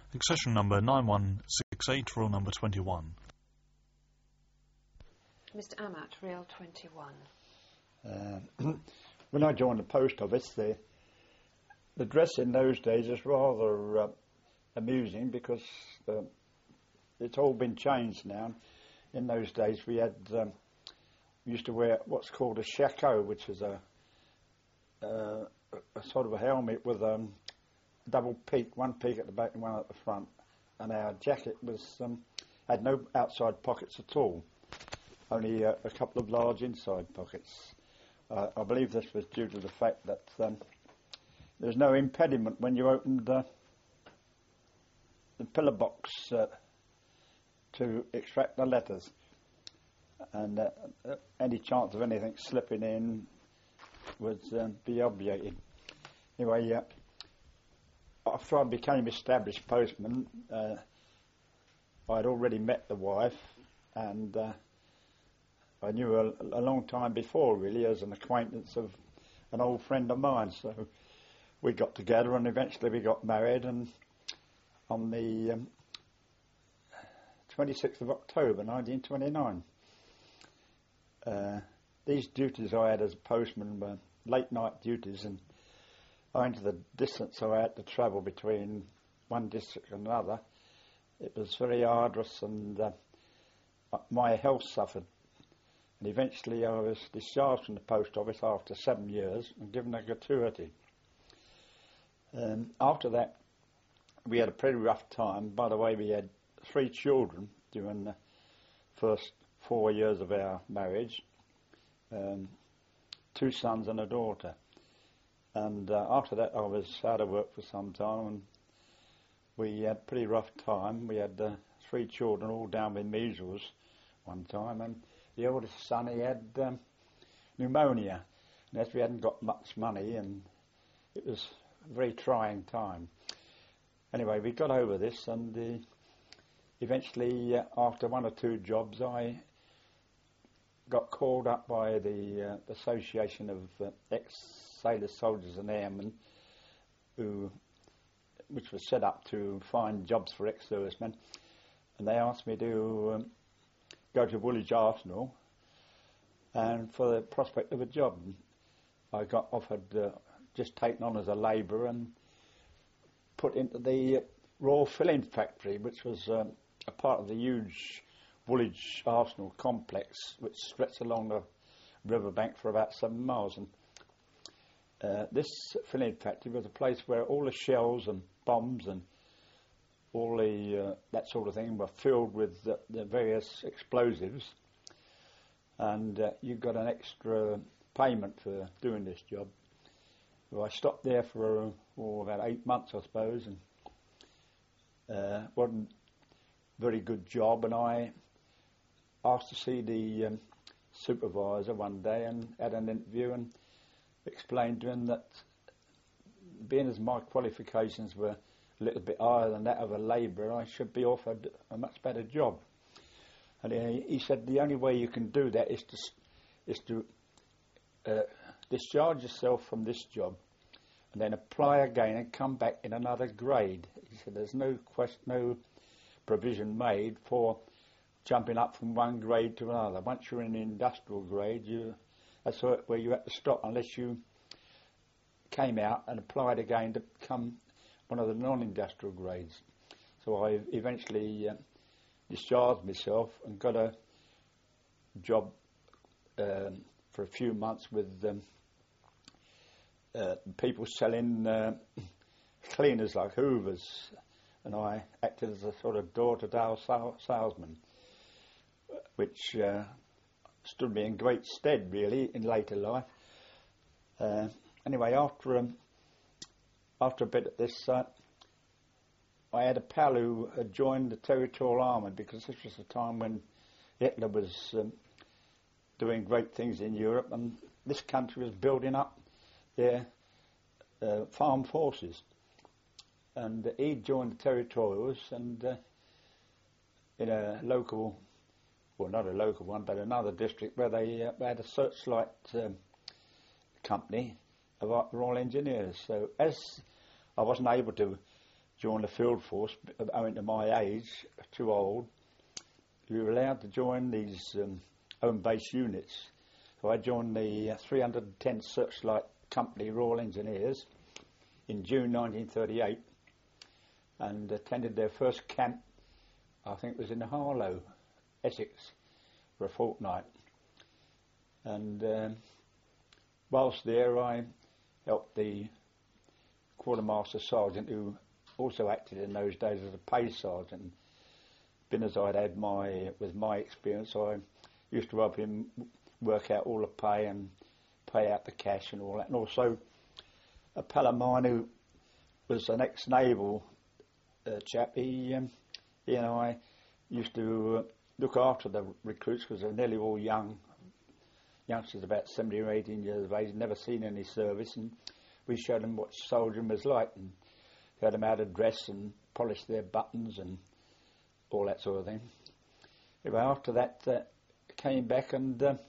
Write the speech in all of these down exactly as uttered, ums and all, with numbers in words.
Accession number nine one six eight, rule number twenty-one. Mister Amat, reel twenty-one. Uh, when I joined the post office, the, the dress in those days is rather uh, amusing because uh, it's all been changed now. In those days we had um, we used to wear what's called a shako, which is a, uh, a sort of a helmet with a um, double peak, one peak at the back and one at the front, and our jacket was um, had no outside pockets at all, only uh, a couple of large inside pockets. Uh, I believe this was due to the fact that um, there was no impediment when you opened uh, the pillar box uh, to extract the letters, and uh, uh, any chance of anything slipping in would um, be obviated. Anyway, uh, after I became established postman, uh, I'd already met the wife, and uh, I knew her a long time before, really, as an acquaintance of an old friend of mine. So we got together, and eventually we got married, and on the um, twenty-sixth of October nineteen twenty-nine. Uh, these duties I had as a postman were late night duties, and owing to the distance I had to travel between one district and another, it was very arduous, and uh, my health suffered. And eventually I was discharged from the post office after seven years and given a gratuity. Um, after that, we had a pretty rough time. By the way, we had three children during the first four years of our marriage, um, two sons and a daughter. And uh, after that, I was out of work for some time, and we had a pretty rough time. We had uh, three children, all down with measles one time, and the oldest son, he had um, pneumonia, and as we hadn't got much money, and it was a very trying time. Anyway, we got over this, and uh, eventually, uh, after one or two jobs, I got called up by the uh, Association of uh, Ex-Sailors, Soldiers and Airmen, who, which was set up to find jobs for ex-servicemen, and they asked me to um, go to Woolwich Arsenal and for the prospect of a job. I got offered uh, just taken on as a labourer and put into the Royal Filling Factory, which was um, a part of the huge Woolwich Arsenal complex, which stretched along the riverbank for about seven miles. And uh, this filling factory was a place where all the shells and bombs and all the uh, that sort of thing were filled with the, the various explosives, and uh, you got an extra payment for doing this job. So I stopped there for oh, about eight months, I suppose, and uh, wasn't a very good job. And I asked to see the um, supervisor one day and had an interview and explained to him that, being as my qualifications were a little bit higher than that of a labourer, I should be offered a much better job. And he, he said the only way you can do that is to is to uh, discharge yourself from this job and then apply again and come back in another grade. He said there's no quest, no provision made for jumping up from one grade to another. Once you're in the industrial grade, you that's where you had to stop unless you came out and applied again to become one of the non-industrial grades. So I eventually uh, discharged myself and got a job um, for a few months with um, uh, people selling uh, cleaners like Hoovers, and I acted as a sort of door-to-door sal- salesman, which uh, stood me in great stead, really, in later life. Uh, anyway, after um, after a bit of this, uh, I had a pal who had joined the Territorial Army, because this was a time when Hitler was um, doing great things in Europe, and this country was building up their uh, farm forces. And uh, he joined the Territorials, and uh, in a local, well, not a local one, but another district where they, uh, they had a searchlight um, company of Royal Engineers. So as I wasn't able to join the field force, owing to my age, too old. We were allowed to join these um, home base units. So I joined the uh, three hundred tenth Searchlight Company Royal Engineers in June nineteen thirty-eight and attended their first camp, I think it was in Harlow, Essex, for a fortnight. And um, whilst there I helped the quartermaster sergeant, who also acted in those days as a pay sergeant. Being as I'd had my, with my experience, I used to help him work out all the pay and pay out the cash and all that. And also a pal of mine who was an ex-naval uh, chap, he, um, he and I used to uh, look after the recruits because they're nearly all young, youngsters about seventeen or eighteen years of age, never seen any service, and we showed them what soldiering was like and showed them how to dress and polish their buttons and all that sort of thing. Anyway, after that, uh, came back and uh,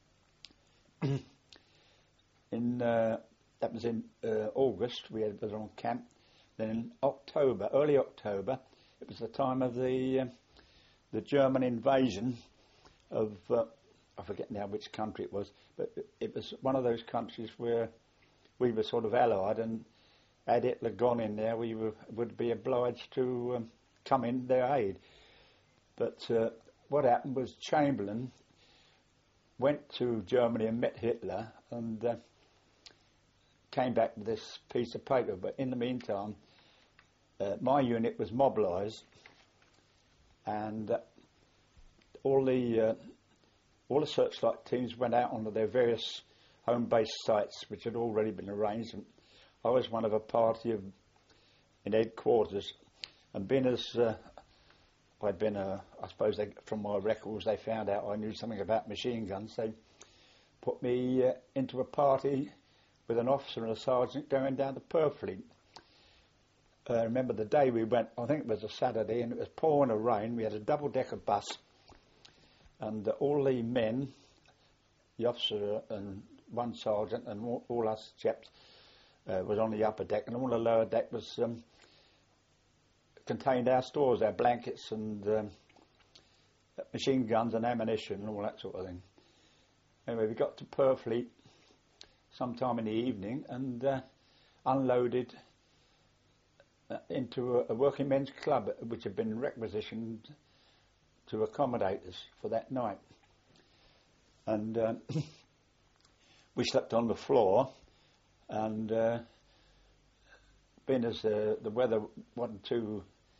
in uh, that was in uh, August. We had, was on camp. Then in October, early October, it was the time of the uh, the German invasion of uh, I forget now which country it was, but it was one of those countries where we were sort of allied, and had Hitler gone in there, we were, would be obliged to um, come in their aid. But uh, what happened was Chamberlain went to Germany and met Hitler and uh, came back with this piece of paper. But in the meantime, uh, my unit was mobilised, and uh, all the uh, all the searchlight teams went out onto their various home base sites, which had already been arranged. And I was one of a party of in headquarters, and being as uh, I'd been, a, I suppose they, from my records they found out I knew something about machine guns. They put me uh, into a party with an officer and a sergeant going down to Purfleet. I uh, remember the day we went, I think it was a Saturday, and it was pouring a rain. We had a double-decker bus, and uh, all the men, the officer and one sergeant and all, all us chaps, uh, was on the upper deck, and all the lower deck was um, contained our stores, our blankets and um, machine guns and ammunition and all that sort of thing. Anyway, we got to Purfleet sometime in the evening and uh, unloaded uh, into a, a working men's club which had been requisitioned to accommodate us for that night. And uh, we slept on the floor, and uh, being as uh, the weather wasn't too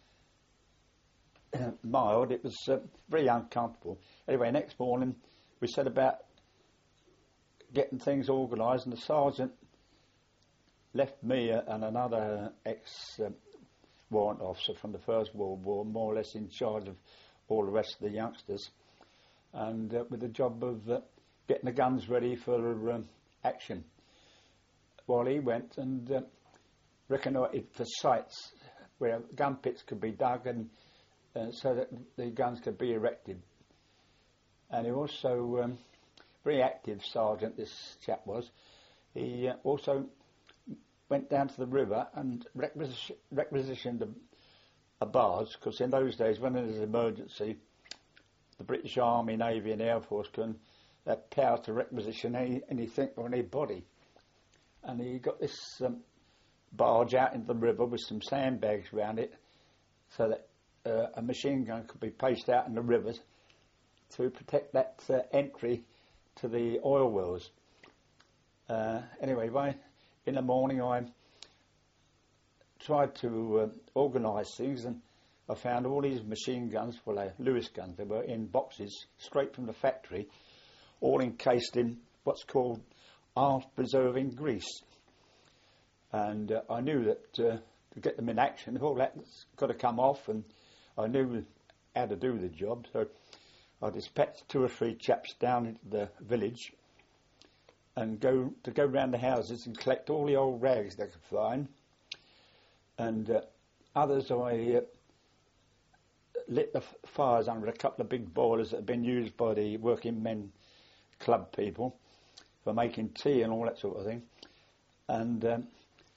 mild, it was uh, very uncomfortable. Anyway, next morning we set about getting things organised, and the sergeant left me uh, and another ex-warrant uh, officer from the First World War more or less in charge of all the rest of the youngsters, and uh, with the job of uh, getting the guns ready for um, action, while he went and uh, reconnoitred for sites where gun pits could be dug and uh, so that the guns could be erected. And he also, um, very active sergeant this chap was, he uh, also went down to the river and requisition, requisitioned a, a barge, because in those days when there's an emergency, the British Army, Navy and Air Force can have power to requisition any, anything or anybody. And he got this um, barge out into the river with some sandbags around it so that uh, a machine gun could be placed out in the rivers to protect that uh, entry to the oil wells. Uh, anyway, by, in the morning I tried to uh, organise things, and I found all these machine guns, well, they're Lewis guns, they were in boxes straight from the factory, all encased in what's called arms-preserving grease. And uh, I knew that uh, to get them in action, all that's got to come off, and I knew how to do the job. So I dispatched two or three chaps down into the village and go to go round the houses and collect all the old rags they could find. And uh, others I uh, lit the f- fires under a couple of big boilers that had been used by the working men club people for making tea and all that sort of thing. And um,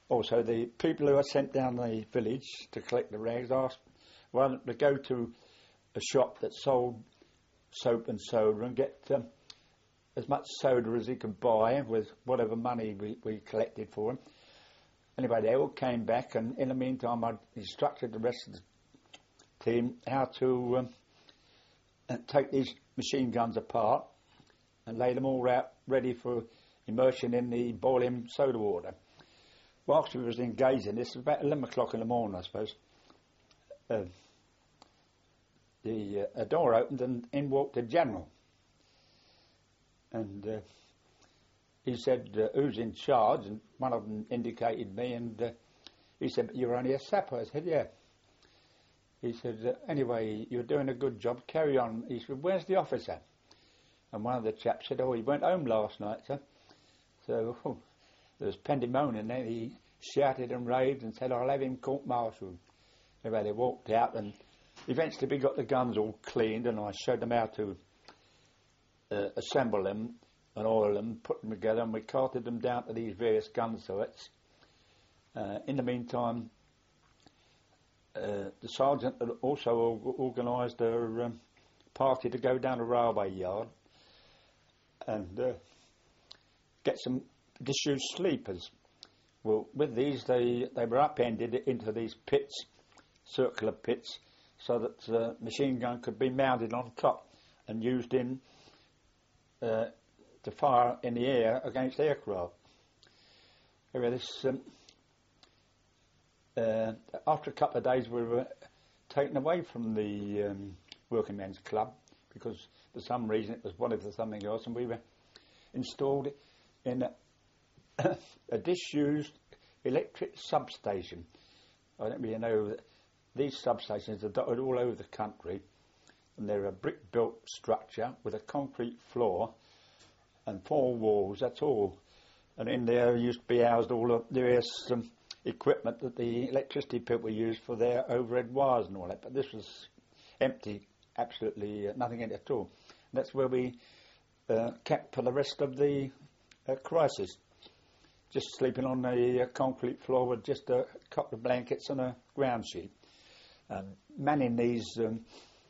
Also, the people who are sent down the village to collect the rags asked well, to go to a shop that sold soap and soda and get um, as much soda as he could buy with whatever money we, we collected for him. Anyway, they all came back, and in the meantime, I instructed the rest of the team how to um, take these machine guns apart and lay them all out ready for immersion in the boiling soda water. Whilst we was engaged in this, it was about eleven o'clock in the morning, I suppose. Uh, the uh, a door opened and in walked the general. And uh, he said, uh, who's in charge? And one of them indicated me, and uh, he said, but you're only a sapper. I said, yeah. He said, uh, anyway, you're doing a good job, carry on. He said, where's the officer? And one of the chaps said, oh, he went home last night, sir. So oh, there was pandemonium, and then he shouted and raved and said, I'll have him court-martialed. Anyway, they walked out, and eventually we got the guns all cleaned, and I showed them how to uh, assemble them and oil them, put them together, and we carted them down to these various gun sites. Uh, in the meantime, uh, the sergeant had also or- organised a um, party to go down a railway yard and uh, get some disused sleepers. Well, with these, they, they were upended into these pits, circular pits, so that the uh, machine gun could be mounted on top and used in uh, to fire in the air against aircraft. Anyway, this, um, uh, after a couple of days, we were taken away from the um, Working Men's Club because for some reason it was wanted for something else, and we were installed in a, a disused electric substation. I don't really know that these substations are dotted all over the country, and they're a brick-built structure with a concrete floor and four walls, that's all. And in there used to be housed all of the various um, equipment that the electricity people used for their overhead wires and all that, but this was empty, absolutely uh, nothing in it at all. And that's where we uh, kept for the rest of the uh, crisis, just sleeping on a uh, concrete floor with just a couple of blankets and a ground sheet. Um, manning these um,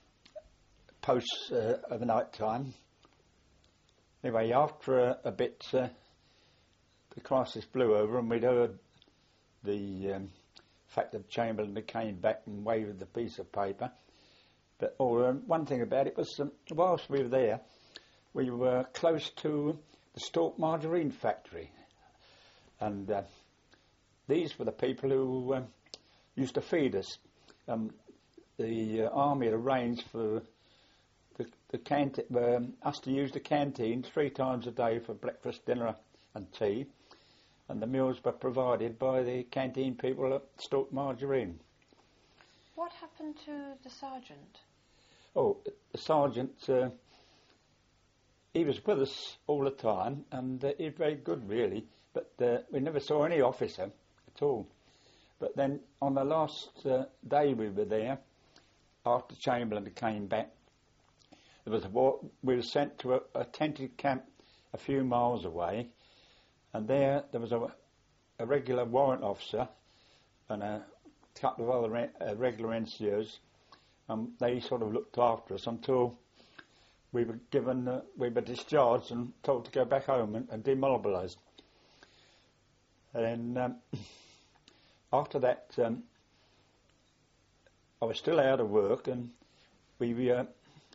posts uh, of the night time. Anyway, after a, a bit, uh, the crisis blew over, and we'd heard the um, fact that Chamberlain came back and waved the piece of paper. But oh, um, one thing about it was, um, whilst we were there, we were close to the Stork margarine factory, and uh, these were the people who um, used to feed us. Um, the uh, army had arranged for the, the canteen, um, us to use the canteen three times a day for breakfast, dinner and tea, and the meals were provided by the canteen people at Stork Margarine. What happened to the sergeant? Oh, the sergeant, uh, he was with us all the time, and uh, he was very good really, but uh, we never saw any officer at all. But then on the last uh, day we were there, after Chamberlain came back, there was a war- we were sent to a, a tented camp a few miles away, and there there was a, a regular warrant officer and a couple of other re- uh, regular N C Os. Um, they sort of looked after us until we were given, uh, we were discharged and told to go back home and, and demobilised. And um, after that, um, I was still out of work, and we, uh,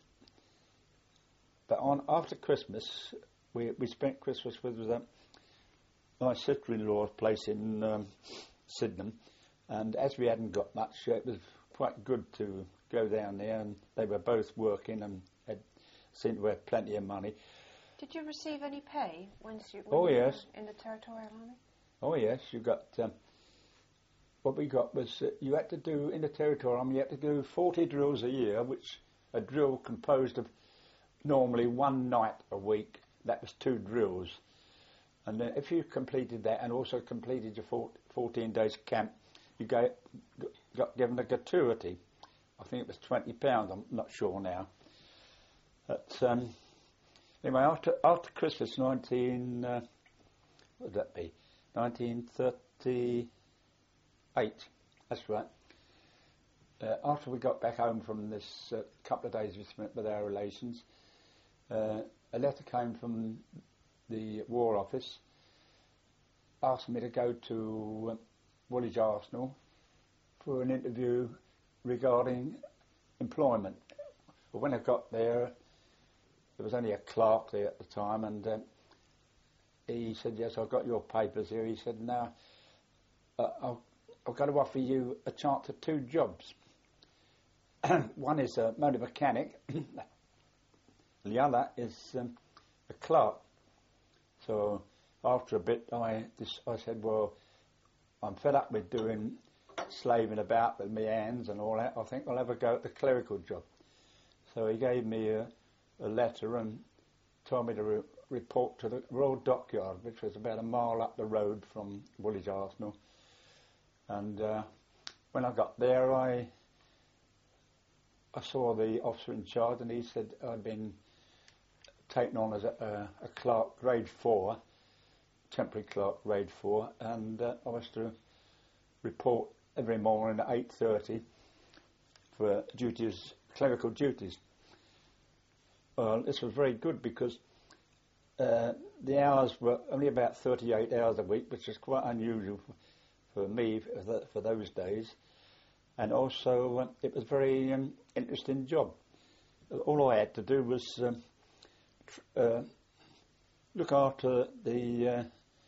but on after Christmas, we we spent Christmas with uh, my sister-in-law's place in um, Sydenham, and as we hadn't got much, uh, it was quite good to go down there, and they were both working and had seemed to have plenty of money. Did you receive any pay once you Oh, when you yes. were in the Territorial Army? Oh yes, you got. Um, what we got was uh, you had to do in the Territorial Army. You had to do forty drills a year, which a drill composed of normally one night a week. That was two drills, and then if you completed that and also completed your four, fourteen days camp, you got, got given a gratuity. I think it was twenty pounds. I'm not sure now. But um, anyway, after after Christmas, nineteen uh, what would that be? nineteen thirty. twenty-eight. That's right. Uh, after we got back home from this uh, couple of days we spent with our relations, uh, a letter came from the War Office asking me to go to uh, Woolwich Arsenal for an interview regarding employment. Well, when I got there, there was only a clerk there at the time, and uh, he said, yes, I've got your papers here. He said, now, uh, I'll, I've got to offer you a chance at two jobs. One is a motor mechanic, the other is um, a clerk. So after a bit, I, this, I said, well, I'm fed up with doing slaving about with my hands and all that. I think I'll have a go at the clerical job. So he gave me a, a letter and told me to re- report to the Royal Dockyard, which was about a mile up the road from Woolwich Arsenal. And uh, when I got there, I I saw the officer in charge, and he said I'd been taken on as a, a, a clerk, grade four, temporary clerk, grade four, and uh, I was to report every morning at eight thirty for duties, clerical duties. Well, this was very good because uh, the hours were only about thirty-eight hours a week, which is quite unusual for, for me for, the, for those days. And also, uh, it was a very um, interesting job. All I had to do was um, tr- uh, look after the uh,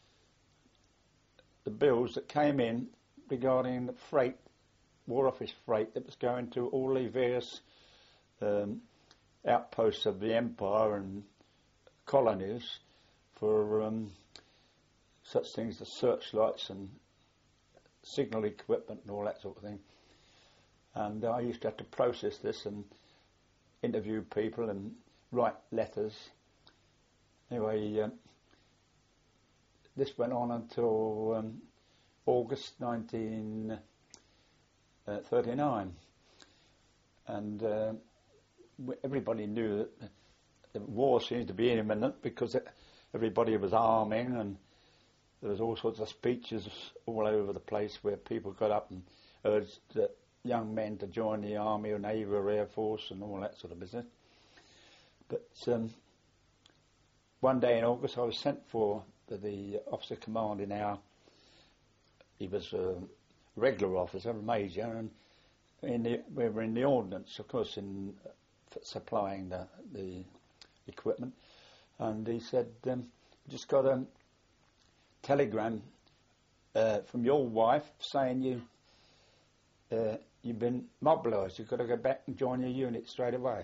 the bills that came in regarding the freight, War Office freight that was going to all the various um, outposts of the Empire and colonies for um, such things as searchlights and signal equipment and all that sort of thing. And I used to have to process this and interview people and write letters. Anyway, um, this went on until um, August nineteen thirty-nine. And uh, everybody knew that the war seemed to be imminent because it, everybody was arming, and there was all sorts of speeches all over the place where people got up and urged uh, young men to join the army or navy or air force and all that sort of business. But um, one day in August I was sent for to the officer commanding our, he was a regular officer, a major, and in the, we were in the ordnance, of course, in uh, supplying the, the equipment. And he said, um, just got a telegram uh, from your wife saying you uh, you've been mobilised. You've got to go back and join your unit straight away.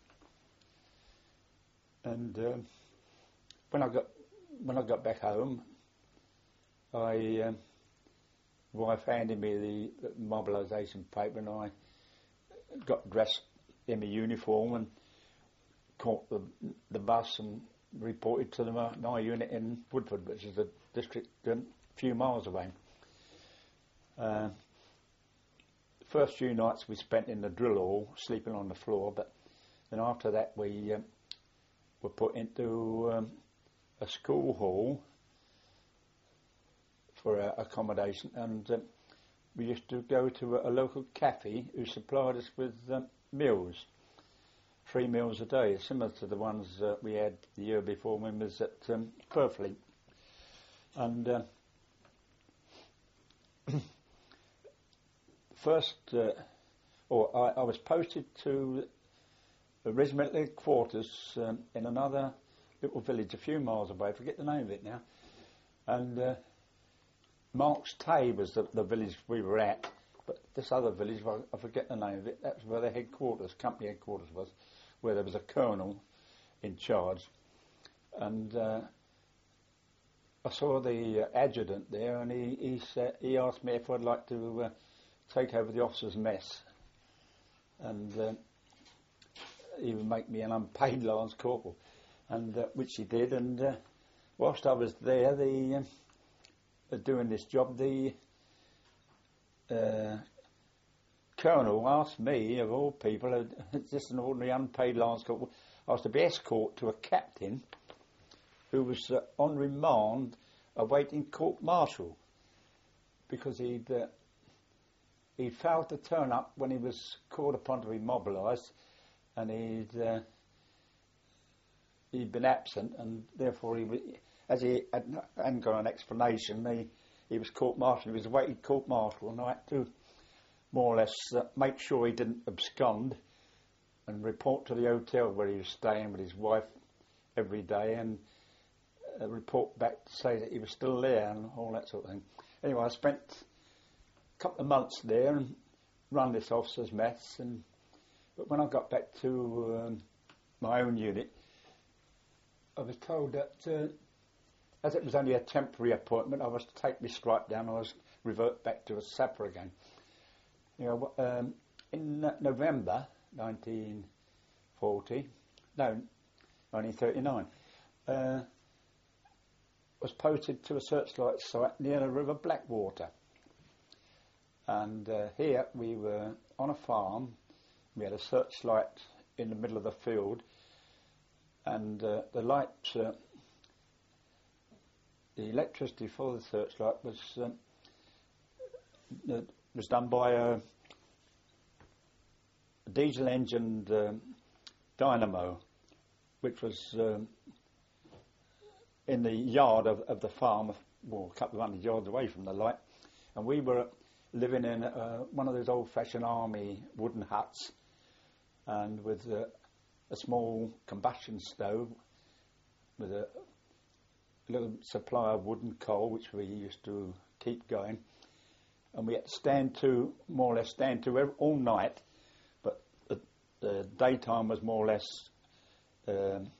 And um, when I got when I got back home, I um, wife handed me the, the mobilisation paper, and I got dressed in my uniform and caught the the bus and reported to the, my, my unit in Woodford, which is a district a few miles away. Uh, the first few nights we spent in the drill hall, sleeping on the floor, but then after that we um, were put into um, a school hall for uh, accommodation, and um, we used to go to a, a local cafe who supplied us with um, meals, three meals a day, similar to the ones uh, we had the year before when we was at um, Purfleet. And uh, first, uh, or I, I was posted to the regimental quarters um, in another little village a few miles away. I forget the name of it now. And uh, Marks Tay was the, the village we were at, but this other village, I, I forget the name of it, that's where the headquarters, company headquarters was, where there was a colonel in charge. And uh, I saw the uh, adjutant there, and he he, said, he asked me if I'd like to uh, take over the officers' mess, and uh, he would make me an unpaid lance corporal, and uh, which he did. And uh, whilst I was there, the uh, doing this job, the uh, colonel asked me, of all people, uh, just an ordinary unpaid lance corporal, I was to be escort to a captain who was uh, on remand awaiting court-martial. because he'd uh, he failed to turn up when he was called upon to be mobilised, and he'd uh, he'd been absent, and therefore he was, as he hadn't, hadn't got an explanation, he he was court-martialed. He was awaited court-martial, and I had to more or less uh, make sure he didn't abscond and report to the hotel where he was staying with his wife every day, and uh, report back to say that he was still there and all that sort of thing. Anyway, I spent a couple of months there and run this officers' mess, and but when I got back to um, my own unit, I was told that uh, as it was only a temporary appointment, I was to take my stripe down. I was revert back to a sapper again. You know, um, in uh, November nineteen forty, no, nineteen thirty-nine, uh, was posted to a searchlight site near the River Blackwater. And uh, here we were on a farm. We had a searchlight in the middle of the field, and uh, the light, uh, the electricity for the searchlight was um, uh, was done by a diesel engined um, dynamo, which was um, in the yard of, of the farm, well, a couple of hundred yards away from the light, and we were living in uh, one of those old-fashioned army wooden huts, and with uh, a small combustion stove with a little supply of wood and coal, which we used to keep going, and we had to stand to, more or less stand to every, all night, but the, the daytime was more or less um,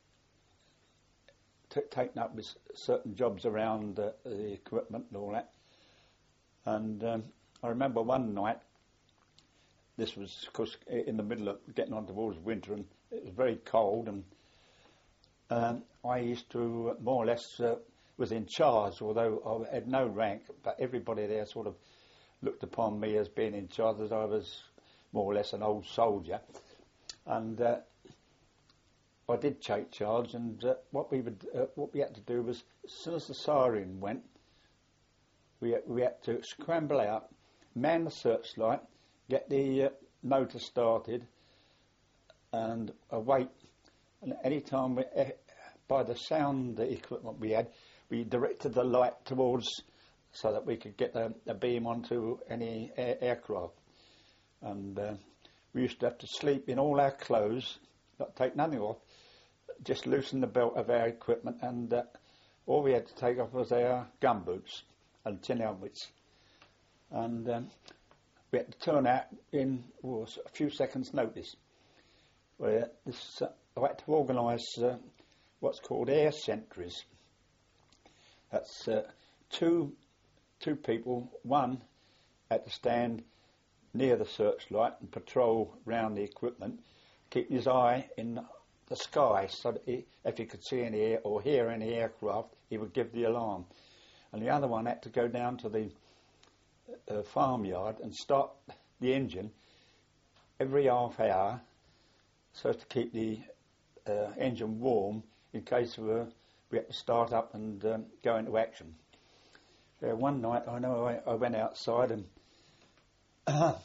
t- taken up with certain jobs around uh, the equipment and all that. And um, I remember one night, this was of course in the middle of getting on towards winter, and it was very cold, and um, I used to uh, more or less uh, was in charge, although I had no rank, but everybody there sort of looked upon me as being in charge, as I was more or less an old soldier. And uh, I did take charge, and uh, what we would, uh, what we had to do was, as soon as the siren went, we had, we had to scramble out, man the searchlight, get the uh, motor started, and await. And any time we, uh, by the sound the equipment we had, we directed the light towards, so that we could get the, the beam onto any air, aircraft. And uh, we used to have to sleep in all our clothes, not take nothing off, just loosen the belt of our equipment, and uh, all we had to take off was our gumboots and tin helmets. And um, we had to turn out in well, a few seconds' notice. Where this, uh, I had to organise uh, what's called air sentries. That's uh, two two people. One had to stand near the searchlight and patrol round the equipment, keeping his eye in the sky, so that he, if he could see any air or hear any aircraft, he would give the alarm. And the other one had to go down to the uh, farmyard and start the engine every half hour, so as to keep the uh, engine warm in case of a, we had to start up and um, go into action. Uh, one night, I know I, I went outside and uh,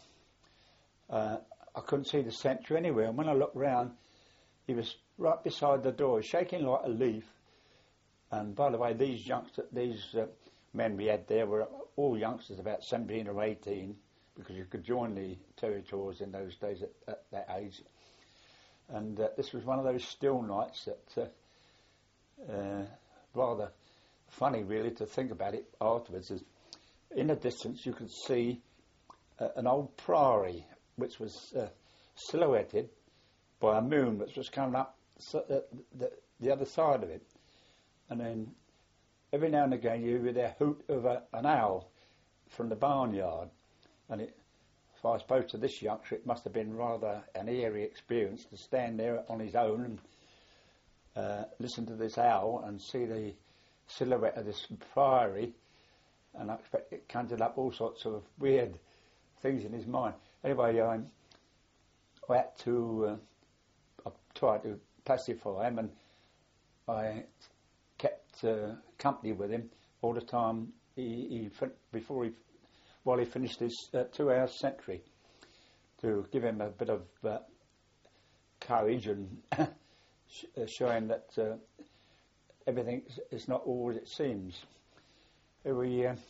I couldn't see the sentry anywhere. And when I looked round, he was right beside the door, shaking like a leaf. And by the way, these youngsters, these uh, men we had there were all youngsters, about seventeen or eighteen, because you could join the territories in those days at, at that age. And uh, this was one of those still nights that uh, uh, rather funny, really, to think about it afterwards. Is in the distance you could see uh, an old priory, which was uh, silhouetted by a moon which was coming up so, uh, the, the other side of it. And then every now and again you hear the hoot of a, an owl from the barnyard. And it, so I suppose to this youngster it must have been rather an eerie experience to stand there on his own and uh, listen to this owl and see the silhouette of this priory. And I expect it conjured up all sorts of weird things in his mind. Anyway, um, I had to uh, I tried to pacify him, and I kept uh, company with him all the time he, he fin- before he, while he finished his uh, two-hour sentry, to give him a bit of uh, courage and sh- uh, showing that uh, everything is not all as it seems. We, uh,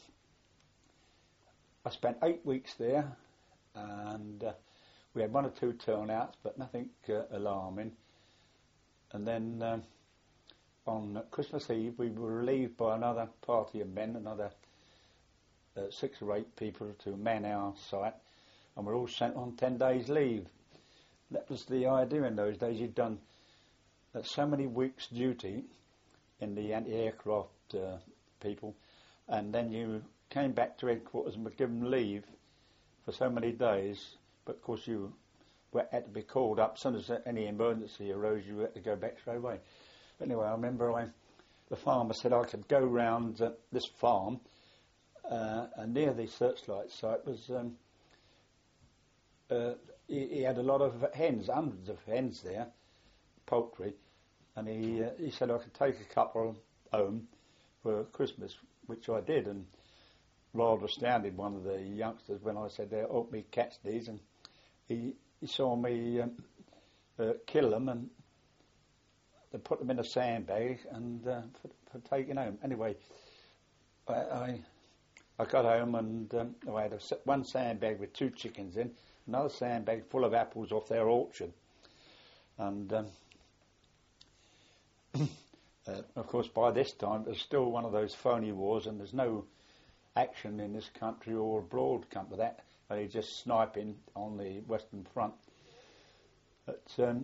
I spent eight weeks there, and uh, we had one or two turnouts, but nothing uh, alarming. And then um, on Christmas Eve, we were relieved by another party of men, another uh, six or eight people to man our site, and we're all sent on ten days' leave. That was the idea in those days. You'd done uh, so many weeks' duty in the anti-aircraft uh, people, and then you came back to headquarters and were given leave for so many days, but of course you were, had to be called up. As soon as any emergency arose, you had to go back straight away. Anyway, I remember I, the farmer said I could go round uh, this farm, uh, and near the searchlight site was, um, uh, he, he had a lot of hens, hundreds of hens there, poultry, and he uh, he said I could take a couple home for Christmas, which I did, and rather astounded one of the youngsters when I said, help me catch these, and he, he saw me um, uh, kill them and they put them in a sandbag and uh, for, for taking home. Anyway, I, I I got home and um, I had a, one sandbag with two chickens in, another sandbag full of apples off their orchard, and um, uh, of course by this time it was still one of those phony wars, and there's no action in this country or abroad come to that. They just sniping on the Western Front. But um,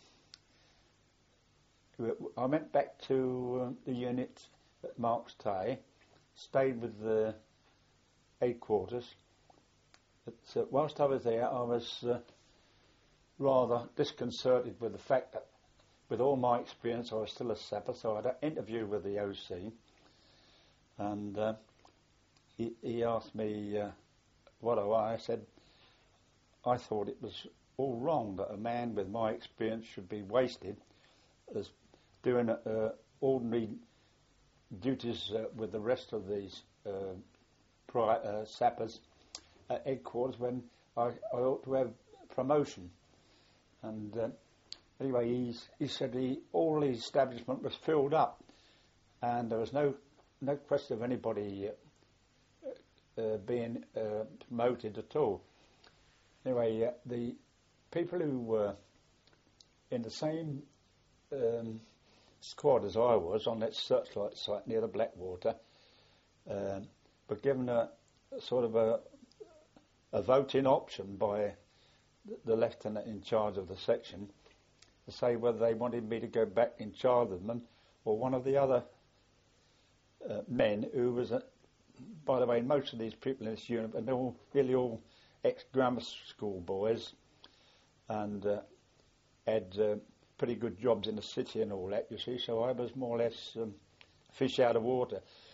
I went back to uh, the unit at Marks Tay, stayed with the headquarters. But uh, whilst I was there, I was uh, rather disconcerted with the fact that, with all my experience, I was still a sapper. So I had an interview with the O C, and uh, he, he asked me uh, what I was. I said I thought it was all wrong that a man with my experience should be wasted as doing uh, ordinary duties uh, with the rest of these uh, pri- uh, sappers at headquarters when I, I ought to have promotion. And uh, anyway, he's, he said he, all the establishment was filled up, and there was no no question of anybody uh, uh, being uh, promoted at all. Anyway, uh, the people who were in the same um, squad as I was on that searchlight site near the Blackwater uh, were given a, a sort of a, a voting option by the, the lieutenant in charge of the section to say whether they wanted me to go back in charge of them or one of the other uh, men who was, a, by the way, most of these people in this unit, and they're all, really all ex-grammar school boys, and uh, had uh, pretty good jobs in the city and all that, you see, so I was more or less um, fish out of water.